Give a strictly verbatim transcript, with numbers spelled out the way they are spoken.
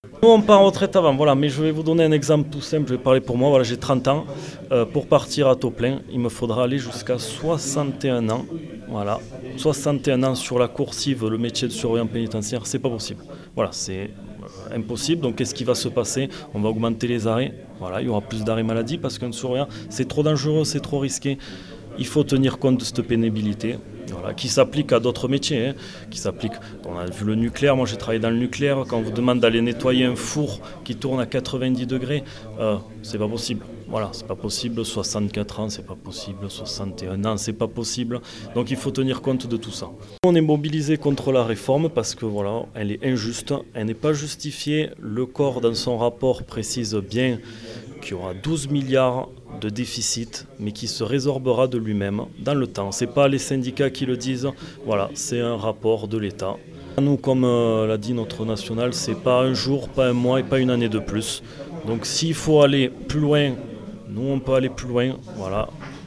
Nous, on part en retraite avant, voilà, mais je vais vous donner un exemple tout simple, je vais parler pour moi, voilà, j'ai trente ans, Euh, pour partir à taux plein, il me faudra aller jusqu'à soixante et un ans, voilà, soixante et un ans sur la coursive, le métier de surveillant pénitentiaire, c'est pas possible, voilà, c'est euh, impossible, donc qu'est-ce qui va se passer? On va augmenter les arrêts, voilà, il y aura plus d'arrêts maladie parce qu'un surveillant, c'est trop dangereux, c'est trop risqué, il faut tenir compte de cette pénibilité, voilà, qui s'applique à d'autres métiers, hein, qui s'applique. On a vu le nucléaire, moi j'ai travaillé dans le nucléaire, quand on vous demande d'aller nettoyer un four qui tourne à quatre-vingt-dix degrés, euh, c'est pas possible. Voilà, c'est pas possible, soixante-quatre ans, c'est pas possible, soixante et un ans, c'est pas possible. Donc il faut tenir compte de tout ça. On est mobilisé contre la réforme parce que voilà, elle est injuste, elle n'est pas justifiée. Le corps dans son rapport précise bien qu'il y aura douze milliards de déficit, mais qui se résorbera de lui-même dans le temps. Ce n'est pas les syndicats qui le disent, voilà, c'est un rapport de l'État. Nous, comme euh, l'a dit notre national, c'est pas un jour, pas un mois et pas une année de plus. Donc s'il faut aller plus loin, nous on peut aller plus loin, voilà.